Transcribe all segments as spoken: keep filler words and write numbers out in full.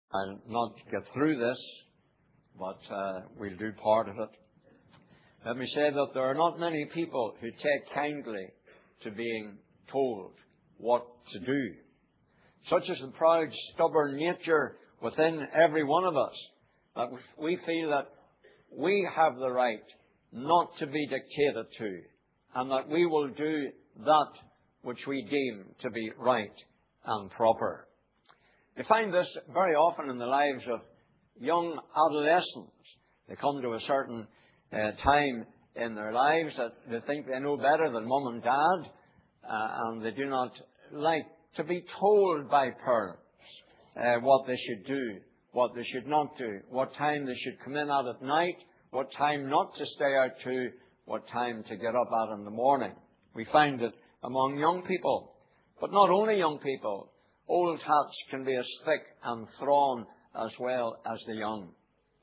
I'll not get through this, but uh, we'll do part of it. Let me say that there are not many people who take kindly to being told what to do. Such is the proud, stubborn nature within every one of us, that we feel that we have the right not to be dictated to, and that we will do that which we deem to be right and proper. You find this very often in the lives of young adolescents. They come to a certain uh, time in their lives that they think they know better than mum and dad, uh, and they do not like to be told by parents uh, what they should do, what they should not do, what time they should come in at at night, what time not to stay out to, what time to get up at in the morning. We find it among young people. But not only young people. Old hats can be as thick and thrawn as well as the young.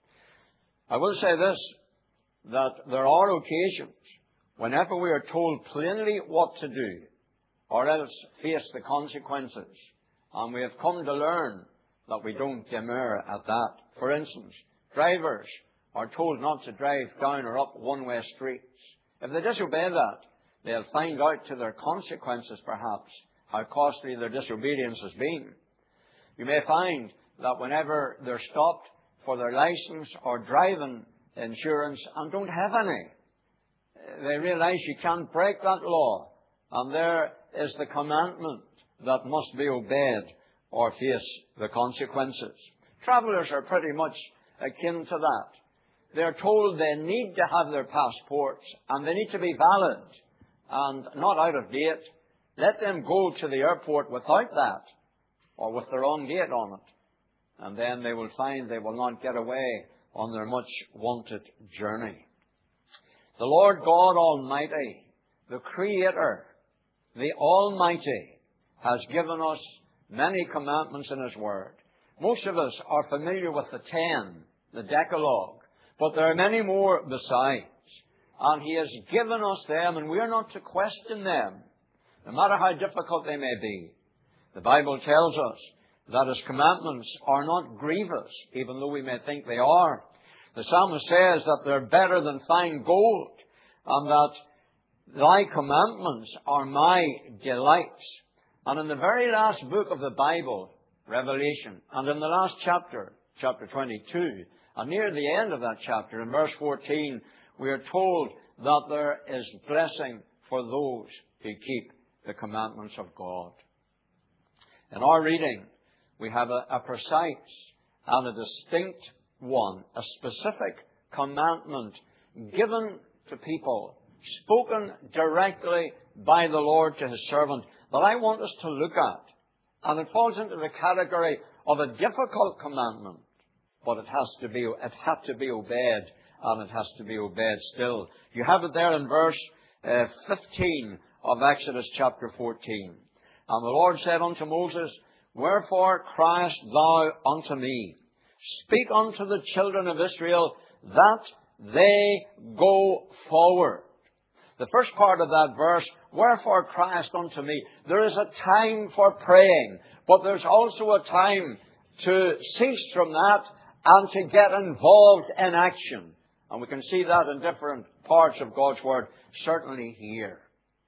I will say this, that there are occasions whenever we are told plainly what to do, or else face the consequences, and we have come to learn that we don't demur at that. For instance, drivers are told not to drive down or up one-way streets. If they disobey that, they'll find out to their consequences, perhaps, how costly their disobedience has been. You may find that whenever they're stopped for their license or driving insurance and don't have any, they realize you can't break that law, and there is the commandment that must be obeyed or face the consequences. Travellers are pretty much akin to that. They're told they need to have their passports and they need to be valid and not out of date. Let them go to the airport without that or with the wrong date on it, and then they will find they will not get away on their much wanted journey. The Lord God Almighty, the Creator, the Almighty, has given us many commandments in His Word. Most of us are familiar with the ten, the Decalogue, but there are many more besides. And He has given us them, and we are not to question them, no matter how difficult they may be. The Bible tells us that His commandments are not grievous, even though we may think they are. The psalmist says that they're better than fine gold, and that Thy commandments are my delights. And in the very last book of the Bible, Revelation, and in the last chapter, chapter twenty-two, and near the end of that chapter, in verse fourteen, we are told that there is blessing for those who keep the commandments of God. In our reading, we have a, a precise and a distinct one, a specific commandment given to people, spoken directly by the Lord to His servant, that I want us to look at. And it falls into the category of a difficult commandment, but it has to be, it had to be obeyed, and it has to be obeyed still. You have it there in verse uh, fifteen of Exodus chapter fourteen. And the Lord said unto Moses, Wherefore criest thou unto me? Speak unto the children of Israel that they go forward. The first part of that verse, Wherefore criest unto me? There is a time for praying, but there's also a time to cease from that and to get involved in action. And we can see that in different parts of God's Word, certainly here.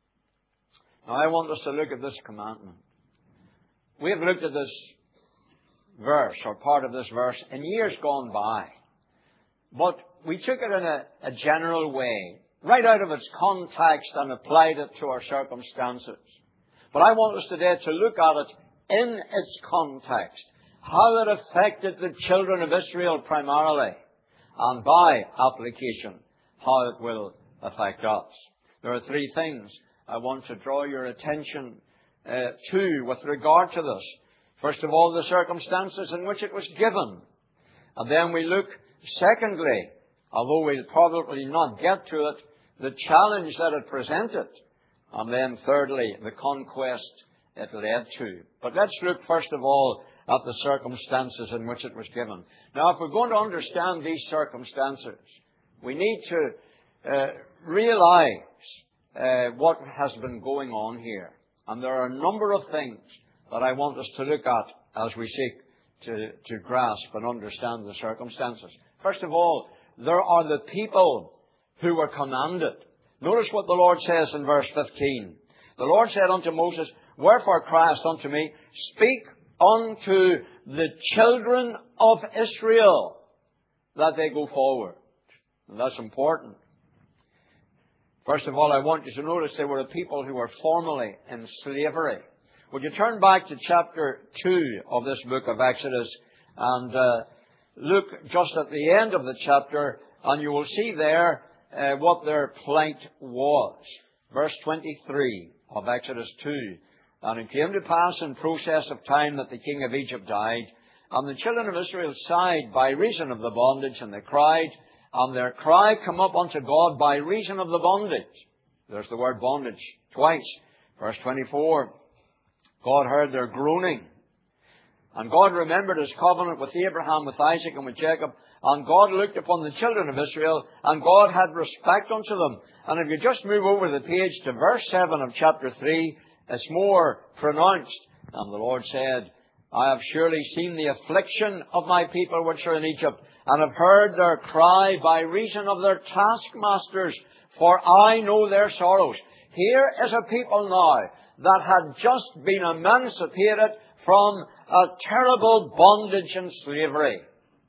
Now I want us to look at this commandment. We have looked at this verse, or part of this verse, in years gone by. But we took it in a, a general way, right out of its context, and applied it to our circumstances. But I want us today to look at it in its context, how it affected the children of Israel primarily, and by application, how it will affect us. There are three things I want to draw your attention uh, to with regard to this. First of all, the circumstances in which it was given. And then we look, secondly, although we'll probably not get to it, the challenge that it presented. And then thirdly, the conquest it led to. But let's look first of all at the circumstances in which it was given. Now, if we're going to understand these circumstances, we need to uh, realize uh, what has been going on here. And there are a number of things that I want us to look at as we seek to, to grasp and understand the circumstances. First of all, there are the people who were commanded. Notice what the Lord says in verse fifteen. The Lord said unto Moses, Wherefore criest unto me, Speak unto the children of Israel that they go forward. And that's important. First of all, I want you to notice they were a people who were formerly in slavery. Would you turn back to chapter two of this book of Exodus and uh, look just at the end of the chapter, and you will see there uh, what their plight was. Verse twenty-three of Exodus two. And it came to pass in process of time that the king of Egypt died, and the children of Israel sighed by reason of the bondage, and they cried, and their cry come up unto God by reason of the bondage. There's the word bondage twice. Verse twenty-four. God heard their groaning. And God remembered His covenant with Abraham, with Isaac, and with Jacob. And God looked upon the children of Israel, and God had respect unto them. And if you just move over the page to verse seven of chapter three, it's more pronounced. And the Lord said, I have surely seen the affliction of my people which are in Egypt, and have heard their cry by reason of their taskmasters, for I know their sorrows. Here is a people now that had just been emancipated from a terrible bondage and slavery.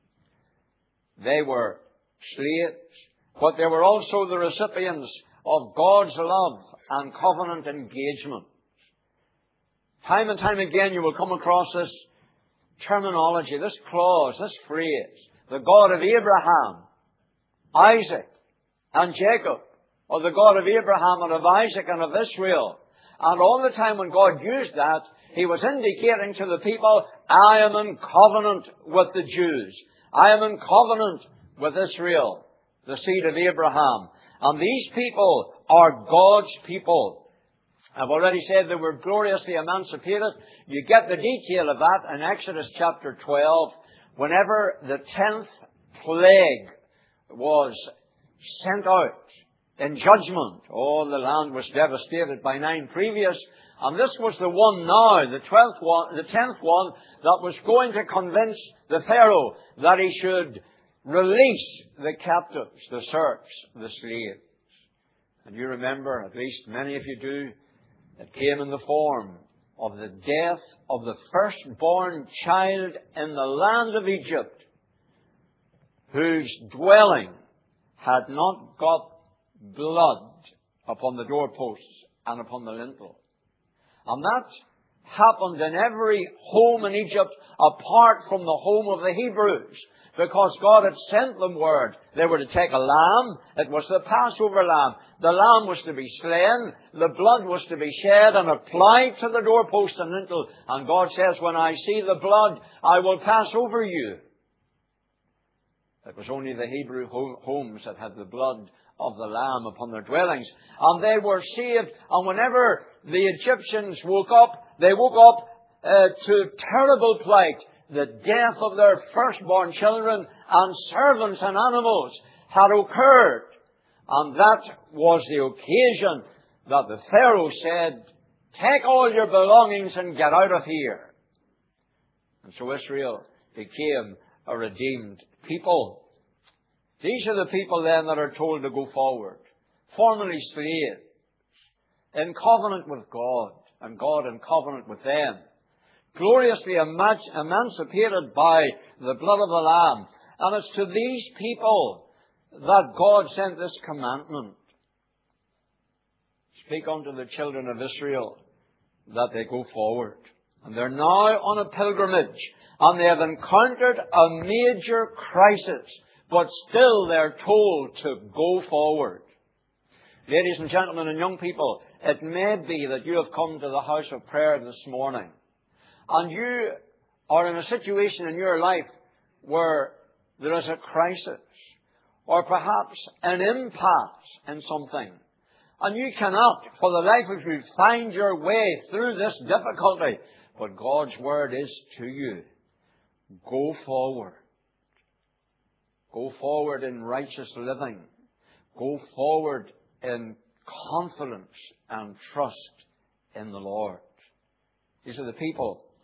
They were slaves, but they were also the recipients of God's love and covenant engagement. Time and time again you will come across this terminology, this clause, this phrase, the God of Abraham, Isaac, and Jacob, or the God of Abraham and of Isaac and of Israel. And all the time when God used that, He was indicating to the people, I am in covenant with the Jews. I am in covenant with Israel, the seed of Abraham. And these people are God's people. I've already said they were gloriously emancipated. You get the detail of that in Exodus chapter twelve. Whenever the tenth plague was sent out in judgment, oh, the land was devastated by nine previous. And this was the one now, the twelfth one, the tenth one, that was going to convince the Pharaoh that he should release the captives, the serfs, the slaves. And you remember, at least many of you do, it came in the form of the death of the firstborn child in the land of Egypt, whose dwelling had not got blood upon the doorposts and upon the lintel. And that happened in every home in Egypt apart from the home of the Hebrews, because God had sent them word. They were to take a lamb. It was the Passover lamb. The lamb was to be slain. The blood was to be shed and applied to the doorpost and lintel. And God says, when I see the blood, I will pass over you. It was only the Hebrew homes that had the blood of the lamb upon their dwellings. And they were saved. And whenever the Egyptians woke up, they woke up uh, to terrible plight. The death of their firstborn children and servants and animals had occurred. And that was the occasion that the Pharaoh said, take all your belongings and get out of here. And so Israel became a redeemed people. These are the people then that are told to go forward. Formerly slaves, in covenant with God, and God in covenant with them. Gloriously emancipated by the blood of the Lamb. And it's to these people that God sent this commandment. Speak unto the children of Israel that they go forward. And they're now on a pilgrimage. And they have encountered a major crisis. But still they're told to go forward. Ladies and gentlemen and young people, it may be that you have come to the house of prayer this morning. And you are in a situation in your life where there is a crisis, or perhaps an impasse in something. And you cannot, for the life of you, find your way through this difficulty. But God's word is to you. Go forward. Go forward in righteous living. Go forward in confidence and trust in the Lord. These are the people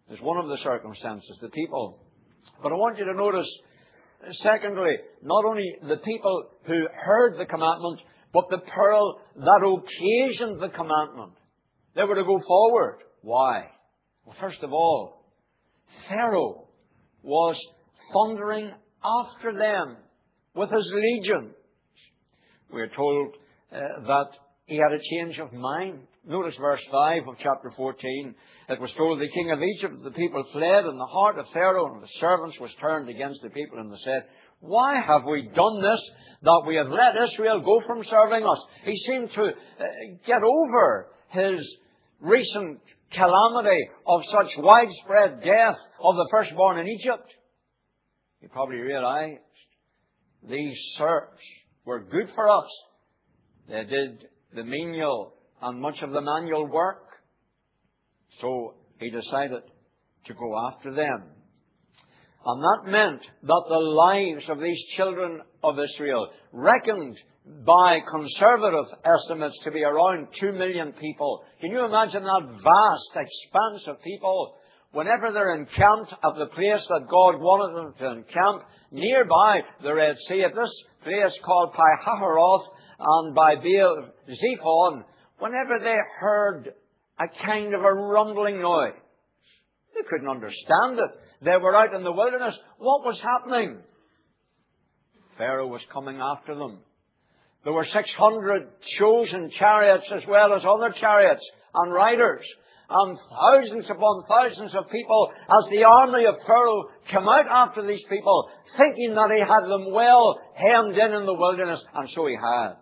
is one of the circumstances, the people. But I want you to notice, secondly, not only the people who heard the commandment, but the peril that occasioned the commandment. They were to go forward. Why? Well, first of all, Pharaoh was thundering after them with his legions. We are told uh, that he had a change of mind. Notice verse five of chapter fourteen. It was told the king of Egypt, the people fled, and the heart of Pharaoh and the servants was turned against the people, and they said, why have we done this, that we have let Israel go from serving us? He seemed to uh, get over his recent calamity of such widespread death of the firstborn in Egypt. He probably realized these serfs were good for us. They did the menial and much of the manual work. So he decided to go after them. And that meant that the lives of these children of Israel, reckoned by conservative estimates to be around two million people. Can you imagine that vast expanse of people? Whenever they're encamped at the place that God wanted them to encamp, nearby the Red Sea, at this place called Pi-hahiroth and by Baal Zephon, whenever they heard a kind of a rumbling noise, they couldn't understand it. They were out in the wilderness. What was happening? Pharaoh was coming after them. There were six hundred chosen chariots as well as other chariots and riders. And thousands upon thousands of people as the army of Pharaoh came out after these people, thinking that he had them well hemmed in in the wilderness. And so he had.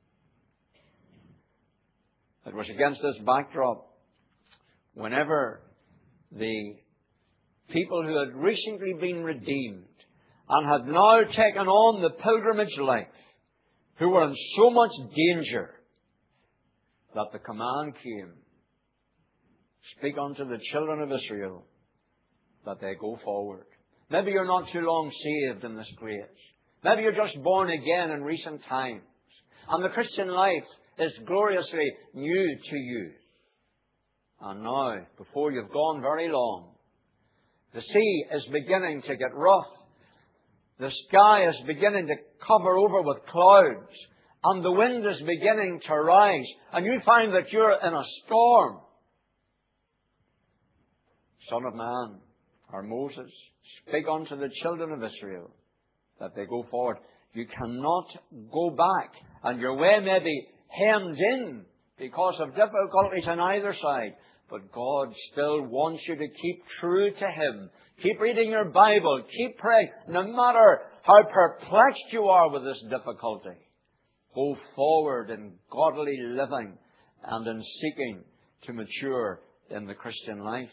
It was against this backdrop, whenever the people who had recently been redeemed and had now taken on the pilgrimage life, who were in so much danger, that the command came, speak unto the children of Israel that they go forward. Maybe you're not too long saved in this place. Maybe you're just born again in recent times. And the Christian life is gloriously new to you. And now, before you've gone very long, the sea is beginning to get rough. The sky is beginning to cover over with clouds. And the wind is beginning to rise. And you find that you're in a storm. Son of man, or Moses, speak unto the children of Israel that they go forward. You cannot go back. And your way may be hemmed in because of difficulties on either side. But God still wants you to keep true to Him. Keep reading your Bible. Keep praying. No matter how perplexed you are with this difficulty, go forward in godly living and in seeking to mature in the Christian life.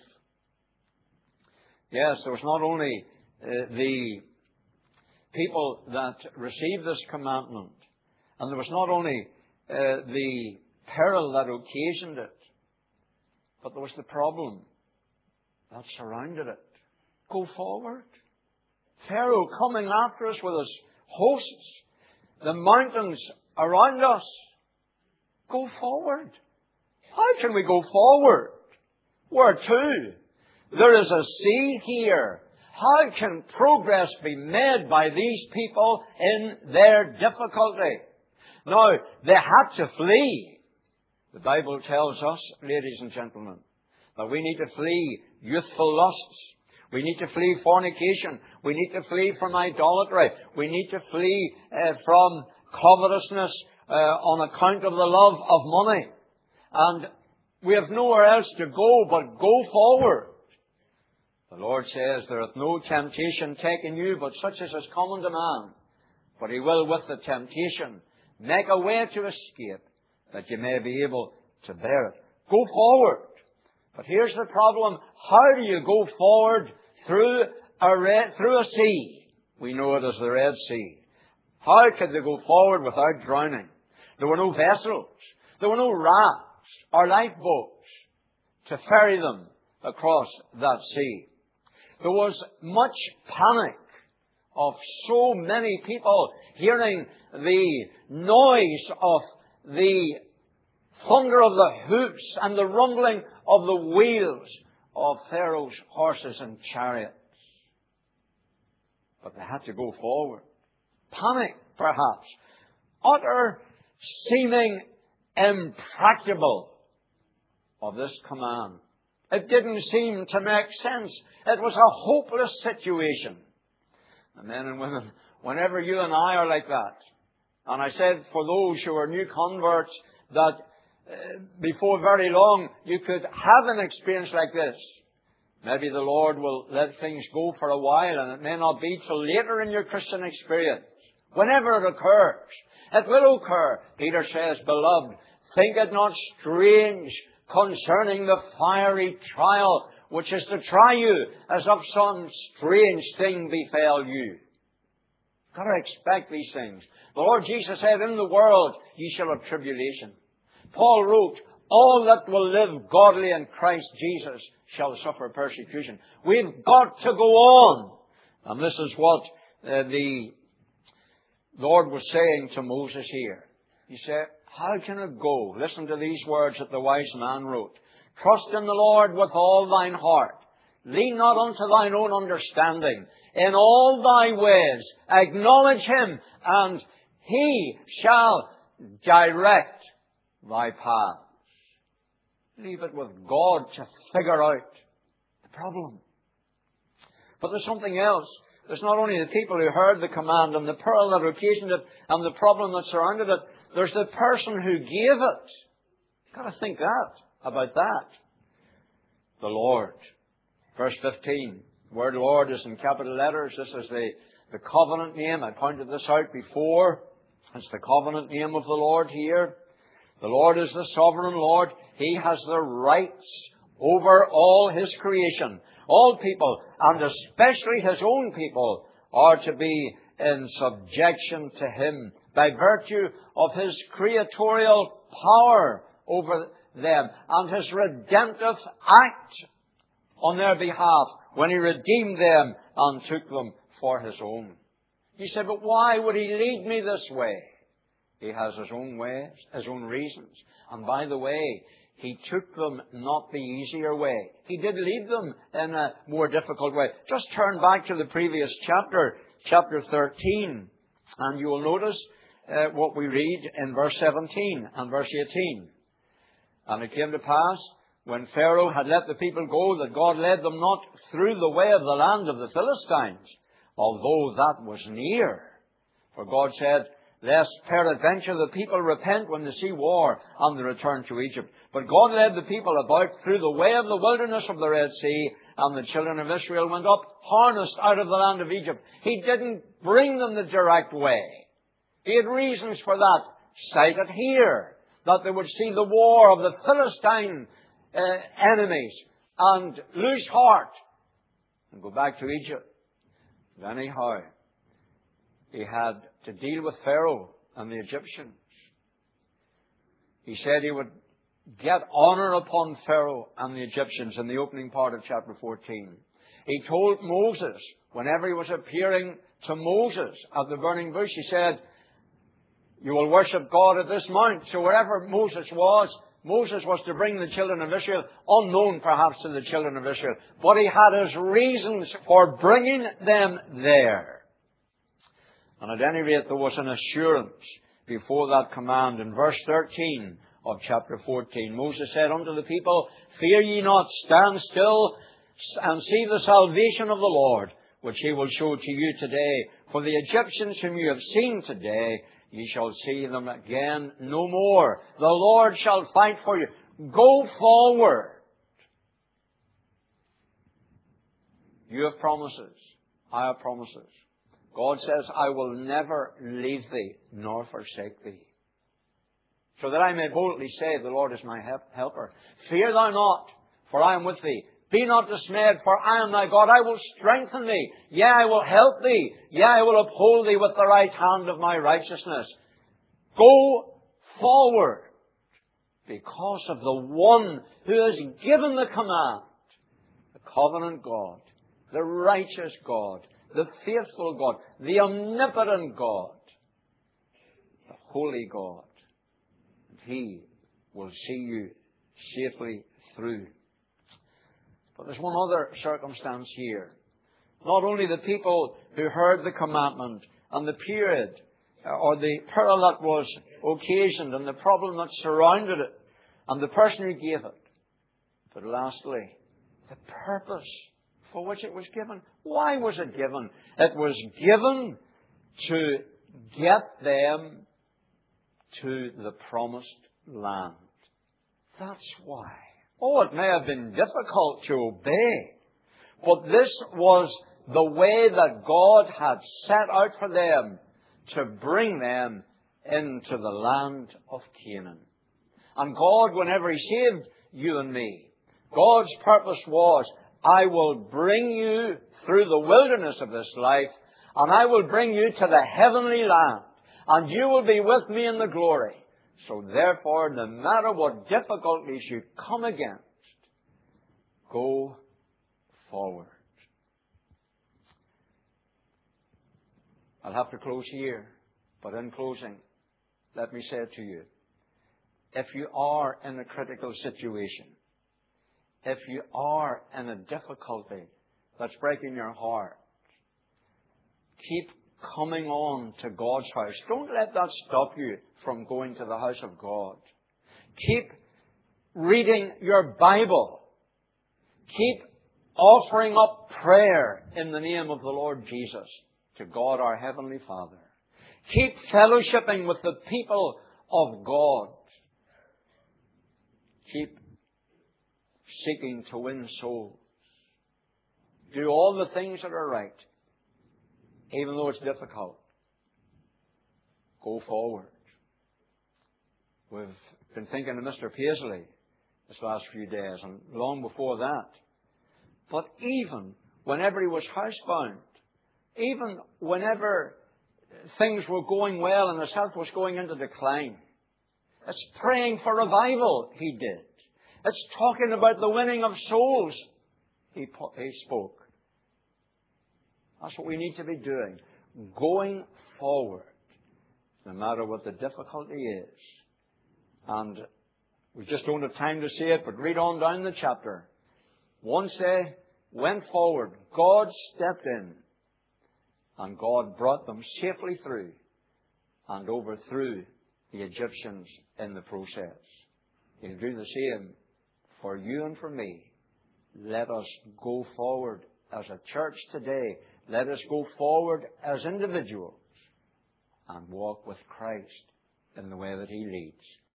Yes, there was not only uh, the people that received this commandment, and there was not only uh, the peril that occasioned it, but there was the problem that surrounded it. Go forward. Pharaoh coming after us with his hosts. The mountains around us. Go forward. How can we go forward? Where to? There is a sea here. How can progress be made by these people in their difficulty? Now, they had to flee. The Bible tells us, ladies and gentlemen, that we need to flee youthful lusts. We need to flee fornication. We need to flee from idolatry. We need to flee uh, from covetousness uh, on account of the love of money. And we have nowhere else to go but go forward. The Lord says, there hath no temptation taken you, but such as is common to man. But He will with the temptation make a way to escape, that you may be able to bear it. Go forward. But here's the problem. How do you go forward through a, red, through a sea? We know it as the Red Sea. How could they go forward without drowning? There were no vessels. There were no rafts or lifeboats to ferry them across that sea. There was much panic of so many people hearing the noise of the thunder of the hoops and the rumbling of the wheels of Pharaoh's horses and chariots. But they had to go forward. Panic, perhaps. Utter seeming impracticable of this command. It didn't seem to make sense. It was a hopeless situation. And men and women, whenever you and I are like that, and I said for those who are new converts that uh, before very long you could have an experience like this. Maybe the Lord will let things go for a while, and it may not be till later in your Christian experience. Whenever it occurs, it will occur. Peter says, beloved, think it not strange concerning the fiery trial which is to try you, as of some strange thing befell you. You've got to expect these things. The Lord Jesus said, in the world ye shall have tribulation. Paul wrote, all that will live godly in Christ Jesus shall suffer persecution. We've got to go on. And this is what uh, the Lord was saying to Moses here. He said, how can it go? Listen to these words that the wise man wrote. Trust in the Lord with all thine heart. Lean not unto thine own understanding. In all thy ways acknowledge Him, and He shall direct thy paths. Leave it with God to figure out the problem. But there's something else. There's not only the people who heard the command and the peril that occasioned it and the problem that surrounded it. There's the person who gave it. You've got to think that, about that. The Lord. Verse fifteen. The word Lord is in capital letters. This is the, the covenant name. I pointed this out before. It's the covenant name of the Lord here. The Lord is the sovereign Lord. He has the rights over all His creation. All people, and especially His own people, are to be in subjection to Him by virtue of His creatorial power over them and His redemptive act on their behalf when He redeemed them and took them for His own. You say, but why would He lead me this way? He has His own ways, His own reasons. And by the way, He took them not the easier way. He did lead them in a more difficult way. Just turn back to the previous chapter, chapter thirteen, and you will notice uh, what we read in verse seventeen and verse eighteen. And it came to pass, when Pharaoh had let the people go, that God led them not through the way of the land of the Philistines, although that was near. For God said, lest peradventure the people repent when they see war and they return to Egypt. But God led the people about through the way of the wilderness of the Red Sea, and the children of Israel went up harnessed out of the land of Egypt. He didn't bring them the direct way. He had reasons for that, cited here, that they would see the war of the Philistine uh, enemies and lose heart and go back to Egypt. But anyhow, He had to deal with Pharaoh and the Egyptians. He said He would get honor upon Pharaoh and the Egyptians in the opening part of chapter fourteen. He told Moses, whenever he was appearing to Moses at the burning bush, He said, you will worship God at this mount. So wherever Moses was, Moses was to bring the children of Israel, unknown perhaps to the children of Israel. But he had his reasons for bringing them there. And at any rate, there was an assurance before that command. In verse thirteen of chapter fourteen, Moses said unto the people, fear ye not, stand still and see the salvation of the Lord, which He will show to you today. For the Egyptians whom you have seen today, ye shall see them again no more. The Lord shall fight for you. Go forward. You have promises. I have promises. God says, I will never leave thee nor forsake thee. So that I may boldly say, the Lord is my helper. Fear thou not, for I am with thee. Be not dismayed, for I am thy God. I will strengthen thee. Yea, I will help thee. Yea, I will uphold thee with the right hand of my righteousness. Go forward, because of the one who has given the command. The covenant God, the righteous God, the faithful God, the omnipotent God, the holy God. And He will see you safely through. But there's one other circumstance here. Not only the people who heard the commandment and the period or the peril that was occasioned and the problem that surrounded it and the person who gave it, but lastly, the purpose for which it was given. Why was it given? It was given to get them to the promised land. That's why. Oh, it may have been difficult to obey, but this was the way that God had set out for them to bring them into the land of Canaan. And God, whenever He saved you and me, God's purpose was, I will bring you through the wilderness of this life, and I will bring you to the heavenly land, and you will be with me in the glory. So therefore, no matter what difficulties you come against, go forward. I'll have to close here, but in closing, let me say to you, if you are in a critical situation, if you are in a difficulty that's breaking your heart, keep coming on to God's house. Don't let that stop you from going to the house of God. Keep reading your Bible. Keep offering up prayer in the name of the Lord Jesus to God our Heavenly Father. Keep fellowshipping with the people of God. Keep seeking to win souls. Do all the things that are right, even though it's difficult. Go forward. We've been thinking of Mister Paisley this last few days, and long before that. But even whenever he was housebound, even whenever things were going well and his health was going into decline, it's praying for revival he did. It's talking about the winning of souls he, he spoke. That's what we need to be doing. Going forward, no matter what the difficulty is. And we just don't have time to see it, but read on down the chapter. Once they went forward, God stepped in, and God brought them safely through and overthrew the Egyptians in the process. He'll do the same for you and for me. Let us go forward as a church today. Let us go forward as individuals and walk with Christ in the way that He leads.